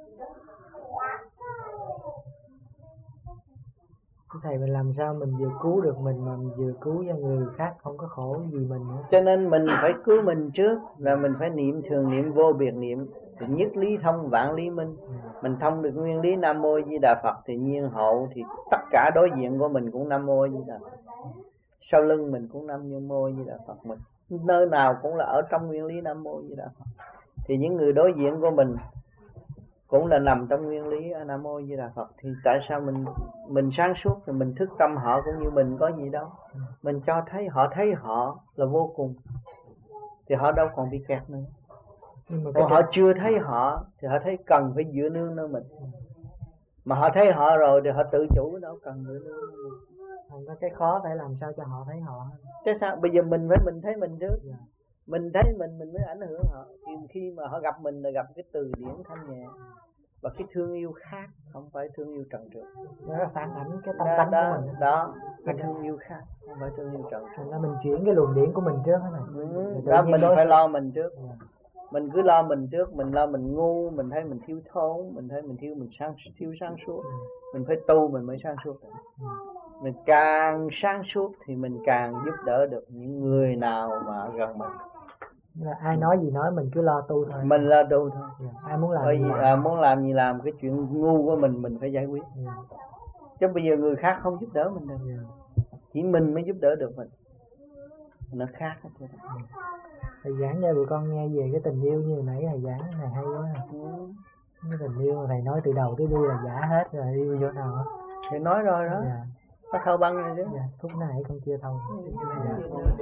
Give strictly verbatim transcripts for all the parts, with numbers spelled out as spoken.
Thầy, mình làm sao mình vừa cứu được mình mà mình vừa cứu cho người khác không có khổ gì mình nữa? Cho nên mình phải cứu mình trước, là mình phải niệm thường niệm vô biệt niệm, thì nhất lý thông vạn lý minh. Mình thông được nguyên lý Nam Mô Di Đà Phật thì nhiên hậu, thì tất cả đối diện của mình cũng Nam Mô Di Đà Phật, sau lưng mình cũng Nam Mô Di Đà Phật, mình nơi nào cũng là ở trong nguyên lý Nam Mô Di Đà Phật. Thì những người đối diện của mình cũng là nằm trong nguyên lý Nam Mô Di Đà Phật. Thì tại sao mình mình sáng suốt thì mình thức tâm họ cũng như mình có gì đâu. Mình cho thấy họ thấy họ là vô cùng, thì họ đâu còn bị kẹt nữa. Nhưng mà còn họ chưa thấy họ thì họ thấy cần phải dựa nương nơi mình. Mà họ thấy họ rồi thì họ tự chủ, đâu cần dựa nương nơi mình. Không có cái khó phải làm sao cho họ thấy họ. Chứ sao bây giờ mình phải mình thấy mình trước. Yeah. Mình thấy mình mình mới ảnh hưởng họ. Khi, khi mà họ gặp mình là gặp cái từ điển thanh nhẹ và cái thương yêu khác, không phải thương yêu trần trượt. Đó là phản ảnh cái tâm tánh của mình. Đó, cái thương yêu khác, không phải thương yêu trần trượt. Là mình chuyển cái luồng điển của mình trước thế này. Ừ, đó mình đối... phải lo mình trước. Yeah. Mình cứ lo mình trước, mình lo mình ngu, mình thấy mình thiếu thốn, mình thấy mình thiếu mình sáng thiếu sáng suốt. Ừ. Mình phải tu mình mới sáng suốt. Ừ. Mình càng sáng suốt thì mình càng giúp đỡ được những người nào mà gần mình. Là ai nói gì nói mình cứ lo tu thôi. Mình lo tu thôi. Yeah. Ai muốn làm Bởi gì vì làm. À, muốn làm gì làm, cái chuyện ngu của mình mình phải giải quyết. Yeah. Chứ bây giờ người khác không giúp đỡ mình được. Yeah. Chỉ mình mới giúp đỡ được mình. Nó khác hết. Yeah. Thầy giảng cho tụi con nghe về cái tình yêu như nãy thầy giảng này hay quá. Ừ. Cái tình yêu mà thầy nói từ đầu tới đuôi là giả hết rồi, yêu chỗ nào. Thầy nói rồi đó. Yeah. Có thâu băng rồi chứ. Yeah. Phút này con chưa thâu. Yeah.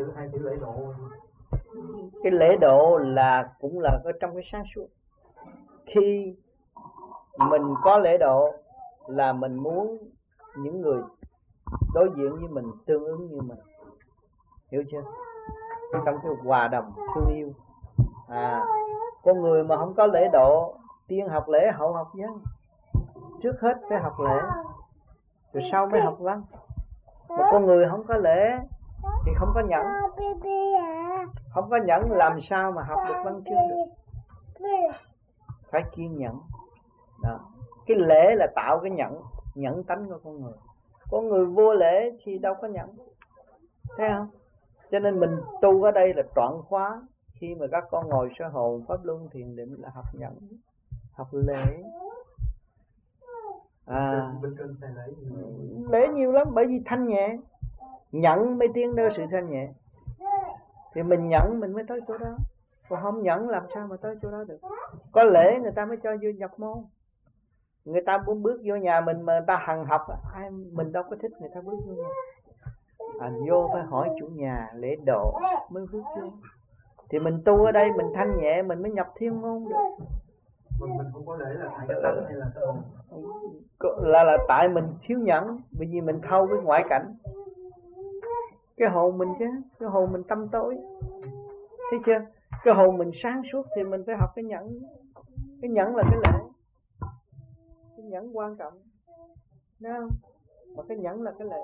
Cái lễ độ là cũng là ở trong cái sáng suốt. Khi mình có lễ độ là mình muốn những người đối diện với mình tương ứng như mình, hiểu chưa? Trong cái hòa đồng thương yêu. À, con người mà không có lễ độ, tiên học lễ hậu học văn. Trước hết phải học lễ, rồi sau mới học văn. Mà con người không có lễ thì không có nhẫn. Không có nhẫn làm sao mà học được văn chương được. Phải kiên nhẫn. Đó. Cái lễ là tạo cái nhẫn, nhẫn tánh của con người. Con người vô lễ thì đâu có nhẫn. Thấy không? Cho nên mình tu ở đây là trọn khóa. Khi mà các con ngồi sơ hồn pháp luân thiền định là học nhẫn, học lễ. À, lễ nhiều lắm, bởi vì thanh nhẹ. Nhẫn mới tiến đến sự thanh nhẹ. Thì mình nhẫn mình mới tới chỗ đó. Còn không nhẫn làm sao mà tới chỗ đó được. Có lễ người ta mới cho vô nhập môn. Người ta muốn bước vô nhà mình mà người ta hằng học, ai mình đâu có thích người ta bước vô nhà. À, vô phải hỏi chủ nhà lễ độ mới bước vô. Thì mình tu ở đây mình thanh nhẹ mình mới nhập thiên môn được. Mình, mình không có lễ là tại cái tánh hay là cái hồn? Là là tại mình thiếu nhẫn, bởi vì mình thâu với ngoại cảnh. Cái hồn mình chứ, cái hồn mình tâm tối. Thấy chưa? Cái hồn mình sáng suốt thì mình phải học cái nhẫn. Cái nhẫn là cái lễ. Cái nhẫn quan trọng. Thấy không? Mà cái nhẫn là cái lễ.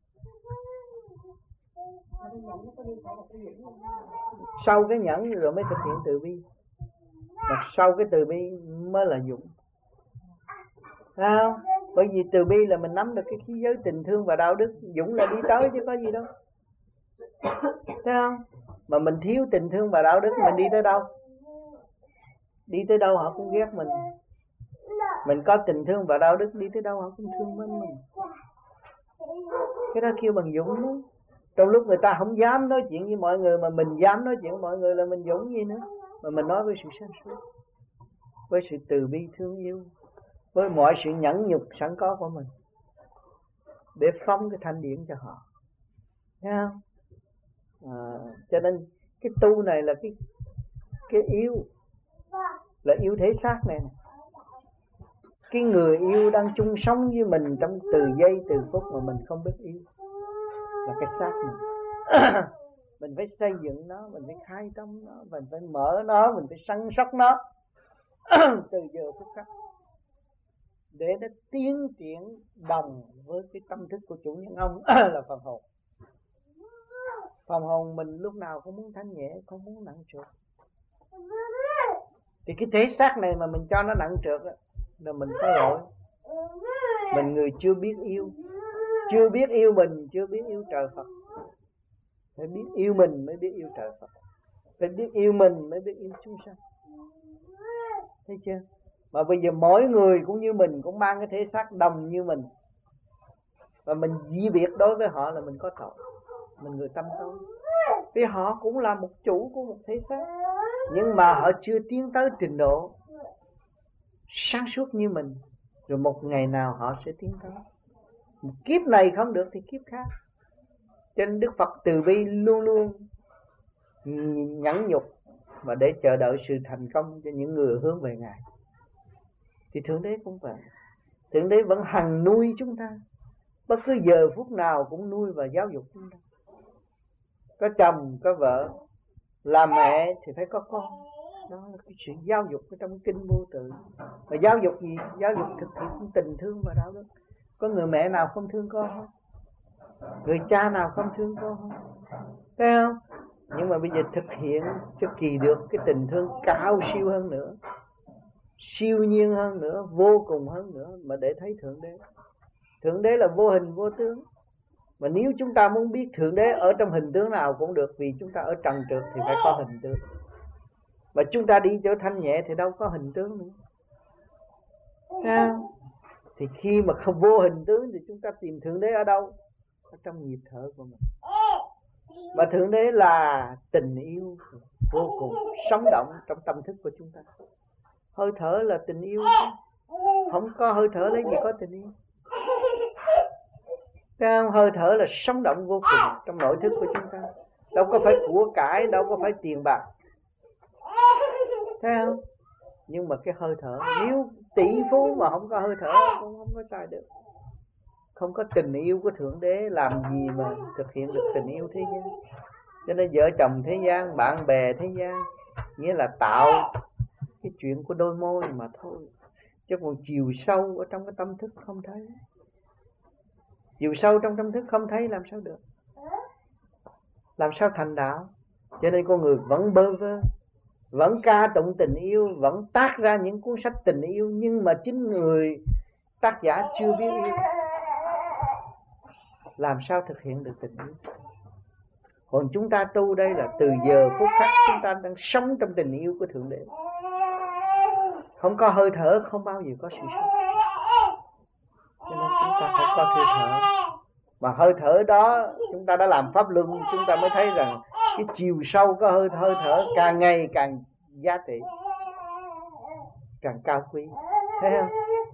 Sau cái nhẫn rồi mới thực hiện từ bi. Mà sau cái từ bi mới là dũng. Thấy không? Bởi vì từ bi là mình nắm được cái khí giới tình thương và đạo đức. Dũng là đi tới chứ có gì đâu. Thấy không? Mà mình thiếu tình thương và đạo đức mình đi tới đâu? Đi tới đâu họ cũng ghét mình. Mình có tình thương và đạo đức đi tới đâu họ cũng thương mến mình. Cái đó kêu bằng dũng đó. Trong lúc người ta không dám nói chuyện với mọi người mà mình dám nói chuyện với mọi người là mình dũng gì nữa. Mà mình nói với sự sáng suốt, với sự từ bi thương yêu, với mọi sự nhẫn nhục sẵn có của mình, để phóng cái thanh điển cho họ. Thấy không? À, cho nên cái tu này là cái cái yêu, là yêu thể xác này, này. Cái người yêu đang chung sống với mình trong từ giây từ phút mà mình không biết yêu là cái xác mình. Mình phải xây dựng nó, mình phải khai tâm nó, mình phải mở nó, mình phải săn sóc nó từ giờ phút khắc để nó tiến triển đồng với cái tâm thức của chủ nhân ông là phần hồn. Phần hồn mình lúc nào cũng muốn thanh nhẹ, không muốn nặng trược. Thì cái thể xác này mà mình cho nó nặng trược là mình có lỗi. Mình người chưa biết yêu, chưa biết yêu mình, chưa biết yêu trời Phật. Phải biết yêu mình mới biết yêu trời Phật, phải biết yêu mình mới biết yêu chúng sanh. Thấy chưa? Mà bây giờ mỗi người cũng như mình, cũng mang cái thể xác đồng như mình, và mình di biệt đối với họ là mình có tội, mình người tâm tối. Vì họ cũng là một chủ của một thể xác, nhưng mà họ chưa tiến tới trình độ sáng suốt như mình. Rồi một ngày nào họ sẽ tiến tới. Một kiếp này không được thì kiếp khác. Cho nên Đức Phật từ bi luôn luôn nhẫn nhục và để chờ đợi sự thành công cho những người hướng về Ngài. Thì Thượng Đế cũng vậy. Thượng Đế vẫn hằng nuôi chúng ta, bất cứ giờ phút nào cũng nuôi và giáo dục chúng ta. Có chồng, có vợ, làm mẹ thì phải có con. Đó là cái sự giáo dục ở trong kinh vô tự. Và giáo dục gì? Giáo dục thực hiện tình thương và đạo đức. Có người mẹ nào không thương con không? Người cha nào không thương con không? Thấy không? Nhưng mà bây giờ thực hiện cho kỳ được cái tình thương cao siêu hơn nữa, siêu nhiên hơn nữa, vô cùng hơn nữa, mà để thấy Thượng Đế. Thượng Đế là vô hình vô tướng. Mà nếu chúng ta muốn biết Thượng Đế ở trong hình tướng nào cũng được, vì chúng ta ở trần trượt thì phải có hình tướng. Mà chúng ta đi chỗ thanh nhẹ thì đâu có hình tướng nữa. Sao? Thì khi mà không vô hình tướng thì chúng ta tìm Thượng Đế ở đâu? Ở trong nhịp thở của mình. Mà Thượng Đế là tình yêu vô cùng sống động trong tâm thức của chúng ta. Hơi thở là tình yêu, không có hơi thở lấy gì có tình yêu. Cái hơi thở là sống động vô cùng trong nội thức của chúng ta. Đâu có phải của cải, đâu có phải tiền bạc. Thấy không? Nhưng mà cái hơi thở, nếu tỷ phú mà không có hơi thở cũng không có xài được. Không có tình yêu của Thượng Đế làm gì mà thực hiện được tình yêu thế gian. Cho nên vợ chồng thế gian, bạn bè thế gian, nghĩa là tạo cái chuyện của đôi môi mà thôi. Chứ còn chiều sâu ở trong cái tâm thức không thấy. Chiều sâu trong tâm thức không thấy làm sao được, làm sao thành đạo. Cho nên con người vẫn bơ vơ, vẫn ca tụng tình yêu, vẫn tác ra những cuốn sách tình yêu, nhưng mà chính người tác giả chưa biết yêu, làm sao thực hiện được tình yêu. Còn chúng ta tu đây là từ giờ phút khắc chúng ta đang sống trong tình yêu của Thượng Đế. Không có hơi thở không bao giờ có sự sống. Cho nên chúng ta phải có hơi thở. Mà hơi thở đó chúng ta đã làm pháp luân, chúng ta mới thấy rằng cái chiều sâu có hơi, hơi thở càng ngày càng giá trị, càng cao quý. Thấy không?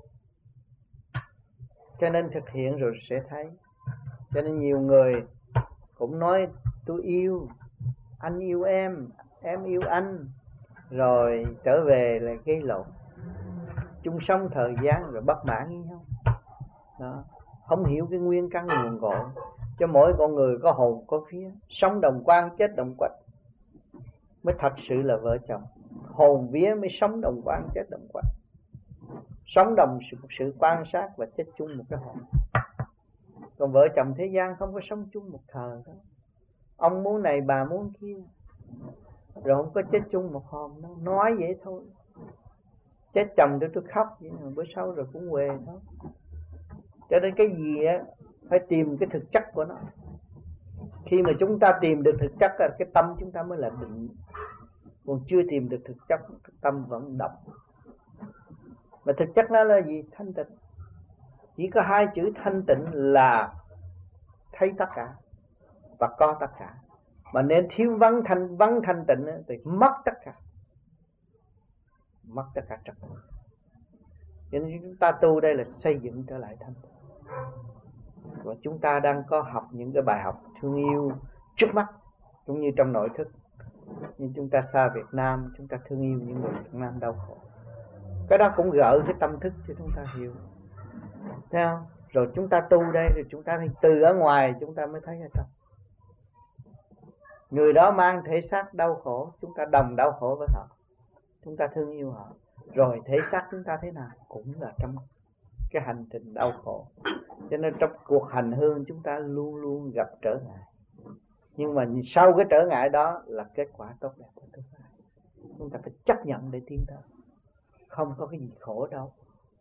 Cho nên thực hiện rồi sẽ thấy. Cho nên nhiều người cũng nói tôi yêu, anh yêu em, em yêu anh, rồi trở về là gây lộn, chung sống thời gian rồi bất mãn với nhau. Đó, không hiểu cái nguyên căn nguồn cội. Cho mỗi con người có hồn có vía, sống đồng quan chết đồng quạnh mới thật sự là vợ chồng. Hồn vía mới sống đồng quan chết đồng quạnh, sống đồng sự, sự quan sát và chết chung một cái hồn. Còn vợ chồng thế gian không có sống chung một thời đó. Ông muốn này bà muốn kia, rồi không có chết chung một hồn đâu. Nói vậy thôi. Chết chồng để tôi khóc vậy mà bữa sau rồi cũng quê thôi. Cho nên cái gì á phải tìm cái thực chất của nó. Khi mà chúng ta tìm được thực chất là cái tâm chúng ta mới là định. Còn chưa tìm được thực chất, cái tâm vẫn động. Mà thực chất nó là gì? Thanh tịnh. Chỉ có hai chữ thanh tịnh là thấy tất cả và có tất cả. Mà nên thiếu vắng thanh, vắng thanh tịnh thì mất tất cả. Mất tất cả trật tự. Cho nên chúng ta tu đây là xây dựng trở lại thanh tịnh. Và chúng ta đang có học những cái bài học thương yêu trước mắt, cũng như trong nội thức. Nhưng chúng ta xa Việt Nam, chúng ta thương yêu những người Việt Nam đau khổ. Cái đó cũng gỡ cái tâm thức cho chúng ta hiểu. Thấy không? Rồi chúng ta tu đây, rồi chúng ta từ ở ngoài chúng ta mới thấy ở trong. Người đó mang thể xác đau khổ, chúng ta đồng đau khổ với họ, chúng ta thương yêu họ. Rồi thể xác chúng ta thế nào cũng là trong cái hành trình đau khổ. Cho nên trong cuộc hành hương chúng ta luôn luôn gặp trở ngại. Nhưng mà sau cái trở ngại đó là kết quả tốt đẹp của tương lai. Chúng ta phải chấp nhận để tiến tới. Không có cái gì khổ đâu.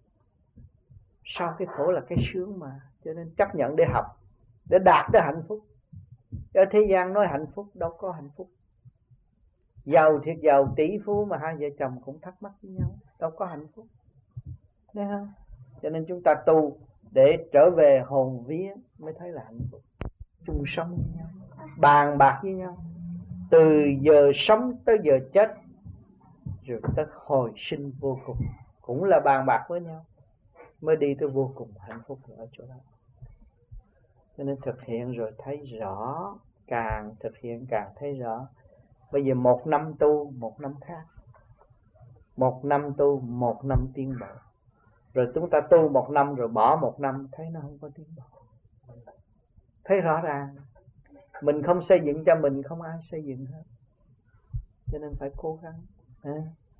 Sau cái khổ là cái sướng mà. Cho nên chấp nhận để học, để đạt tới hạnh phúc. Ở thế gian nói hạnh phúc, đâu có hạnh phúc. Giàu thiệt giàu, tỷ phú mà hai vợ chồng cũng thắc mắc với nhau, đâu có hạnh phúc. Thấy không? Cho nên chúng ta tu để trở về hồn vía mới thấy là hạnh phúc. Chung sống với nhau, bàn bạc với nhau, từ giờ sống tới giờ chết, rồi tới hồi sinh vô cùng, cũng là bàn bạc với nhau, mới đi tới vô cùng hạnh phúc ở chỗ đó. Cho nên thực hiện rồi thấy rõ, càng thực hiện càng thấy rõ. Bây giờ một năm tu, một năm khác. Một năm tu, một năm tiến bộ. Rồi chúng ta tu một năm rồi bỏ một năm, thấy nó không có tiến bộ. Thấy rõ ràng. Mình không xây dựng cho mình, không ai xây dựng hết. Cho nên phải cố gắng. À.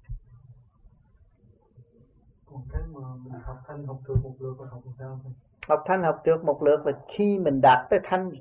Còn cái mà mình học thanh học trượt một lượt là học làm sao? Học thanh học trượt một lượt là khi mình đạt tới thanh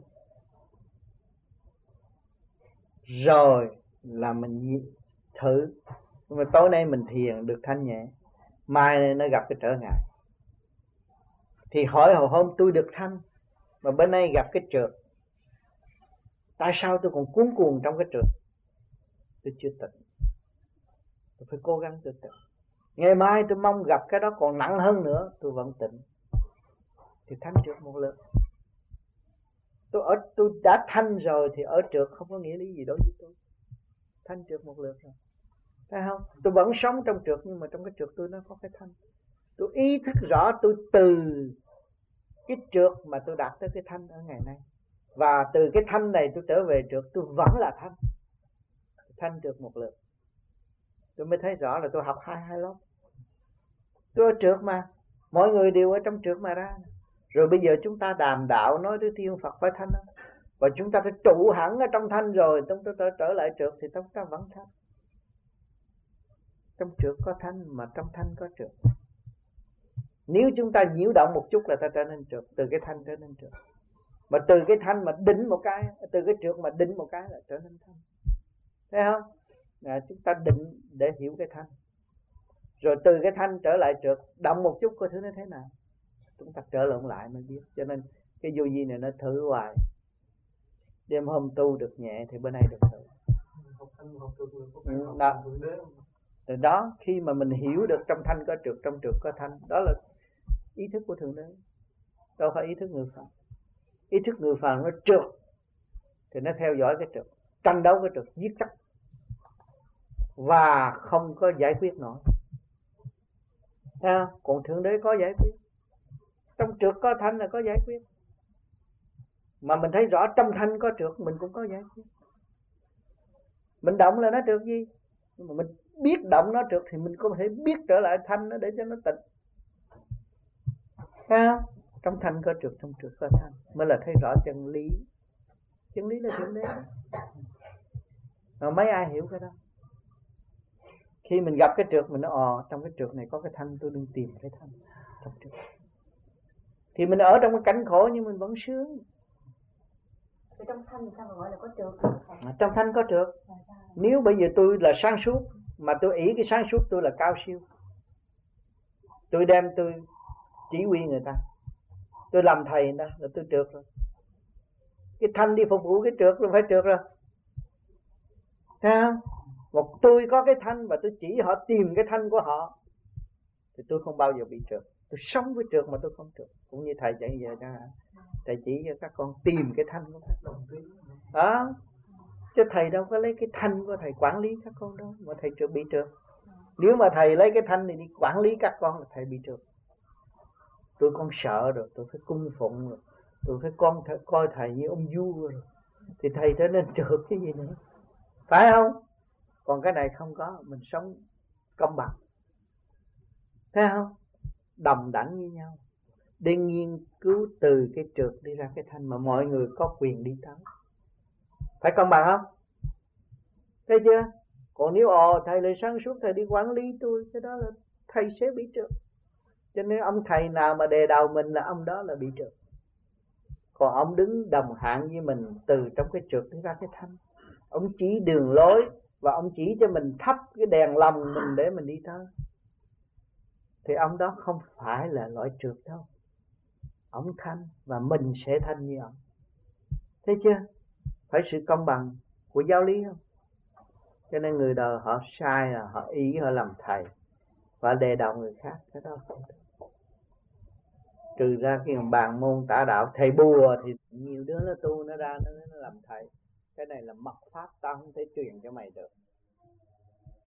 rồi là mình thử. Nhưng mà tối nay mình thiền được thanh nhẹ, mai nó gặp cái trở ngại. Thì hỏi hồi hôm tôi được thanh, mà bên nay gặp cái trượt. Tại sao tôi còn cuốn cuồng trong cái trượt? Tôi chưa tỉnh. Tôi phải cố gắng tôi tỉnh. Ngày mai tôi mong gặp cái đó còn nặng hơn nữa, tôi vẫn tỉnh. Thì thanh trượt một lượt. Tôi ở tôi đã thanh rồi thì ở trượt không có nghĩa lý gì đối với tôi. Thanh trượt một lượt rồi. Thấy không? Tôi vẫn sống trong trượt, nhưng mà trong cái trượt tôi nó có cái thanh. Tôi ý thức rõ tôi từ cái trượt mà tôi đạt tới cái thanh ở ngày nay. Và từ cái thanh này tôi trở về trượt, tôi vẫn là thanh. Thanh trượt một lượt. Tôi mới thấy rõ là tôi học hai hai lớp. Tôi ở trượt mà. Mọi người đều ở trong trượt mà ra. Rồi bây giờ chúng ta đàm đạo nói tới thiên Phật phải thanh đó. Và chúng ta phải trụ hẳn ở trong thanh rồi, chúng ta trở, trở lại trượt thì chúng ta vẫn thanh. Trong trượt có thanh mà trong thanh có trượt. Nếu chúng ta nhiễu động một chút là ta trở nên trượt, từ cái thanh trở nên trượt. Mà từ cái thanh mà đỉnh một cái, từ cái trượt mà đỉnh một cái là trở nên thanh. Thấy không? À, chúng ta định để hiểu cái thanh. Rồi từ cái thanh trở lại trượt, động một chút coi thử nó thế nào. Chúng ta trở lộn lại mới biết. Cho nên cái vô vi này nó thử hoài. Đêm hôm tu được nhẹ thì bữa nay được thử. Ừ, đó. Từ đó khi mà mình hiểu được trong thanh có trượt, trong trượt có thanh, đó là ý thức của Thượng Đế, đâu phải ý thức người phàm. Ý thức người phàm nó trượt thì nó theo dõi cái trượt, tranh đấu cái trượt, giết chắc và không có giải quyết nổi. À, còn Thượng Đế có giải quyết. Trong trượt có thanh là có giải quyết. Mà mình thấy rõ trong thanh có trượt, mình cũng có giải quyết. Mình động là nó trượt gì? Nhưng mà mình biết động nó trượt thì mình có thể biết trở lại thanh nó để cho nó tịnh. À, trong thanh có trượt, trong trượt có thanh, mới là thấy rõ chân lý. Chân lý là Thượng Đế. Mà mấy ai hiểu cái đó? Khi mình gặp cái trượt mình nói ồ, trong cái trượt này có cái thanh, tôi đừng tìm cái thanh trong trượt. Thì mình ở trong cái cảnh khổ nhưng mình vẫn sướng. Trong thanh thì sao mà gọi là có trượt? À, trong thanh có trượt. Nếu bây giờ tôi là sáng suốt mà tôi ý cái sáng suốt tôi là cao siêu, tôi đem tôi chỉ huy người ta, tôi làm thầy người ta là tôi trượt rồi. Cái thanh đi phục vụ cái trượt rồi phải trượt rồi. Thấy không? Một tôi có cái thanh và tôi chỉ họ tìm cái thanh của họ thì tôi không bao giờ bị trượt. Tôi sống với trượt mà tôi không trượt. Cũng như thầy dạy giờ ra, thầy chỉ cho các con tìm cái thanh của các con. Đó. Chứ thầy đâu có lấy cái thanh của thầy quản lý các con đâu mà thầy trượt bị trượt. Nếu mà thầy lấy cái thanh này đi quản lý các con là thầy bị trượt. Tôi con sợ rồi, tôi phải cung phụng rồi, tôi phải con th- coi thầy như ông vua rồi, thì thầy trở nên trượt cái gì nữa, phải không? Còn cái này không có, mình sống công bằng, thấy không? Đồng đẳng với nhau, để nghiên cứu từ cái trượt đi ra cái thanh mà mọi người có quyền đi tới, phải công bằng không? Thấy chưa? Còn nếu ồ thầy lại sáng suốt thầy đi quản lý tôi, cái đó là thầy sẽ bị trượt. Cho nên ông thầy nào mà đề đầu mình là ông đó là bị trượt. Còn ông đứng đồng hạng với mình từ trong cái trượt đi ra cái thanh, ông chỉ đường lối và ông chỉ cho mình thắp cái đèn lòng mình để mình đi tới, thì ông đó không phải là loại trượt đâu. Ông thanh và mình sẽ thanh như ông. Thấy chưa? Phải sự công bằng của giáo lý không? Cho nên người đời họ sai là họ ý họ làm thầy và đề đầu người khác, cái đó không được. Trừ ra khi mà bàn môn tả đạo thầy bùa thì nhiều đứa nó tu nó ra nó, nó làm thầy. Cái này là mật pháp, tao không thể truyền cho mày được.